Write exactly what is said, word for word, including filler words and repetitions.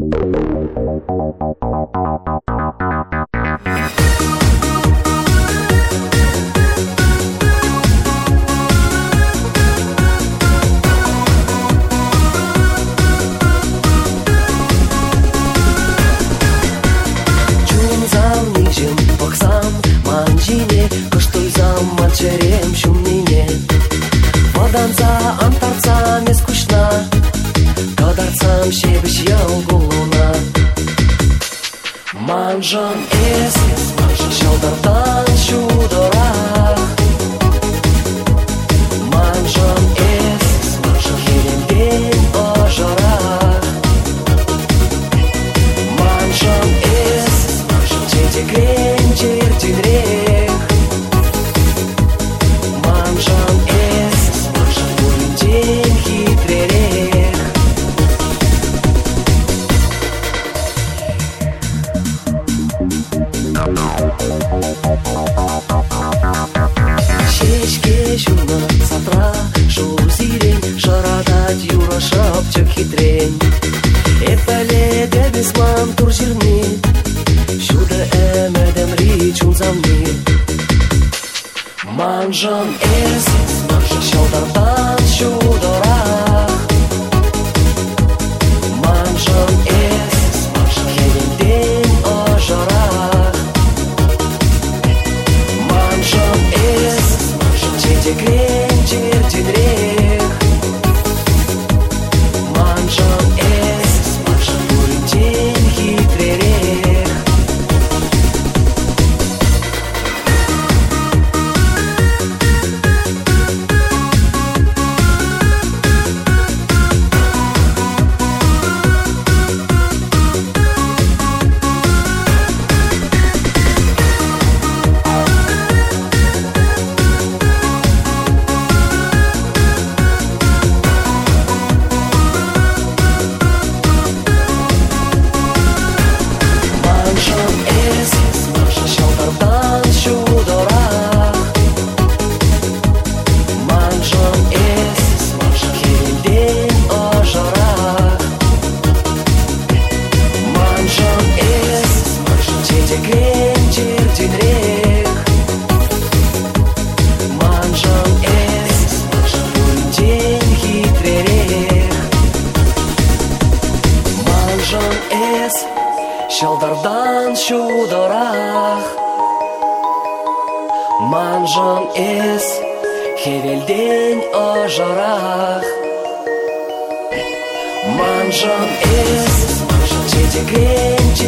Черем шумине Воданца антарца не скучна Кадарцам шебеш ялгуна Манжан эс Шалдардан шудора Манжан эс Херенден ожара Манжан эс Четекрен чертинре Шешке шуна сатра шузирен жарадат юра шапчык хитрен Эппеледе бисман тур жирни Шуда эмедем ричун замни Манжан эс шалдардан шудора Манжан эс херенден ожара Манжан эс Четекрен чертинрех Манжан эс Бурintен хитререх Шалдардан шудорах Манжан эс Хевелден ожарах Манжан эс Четекрен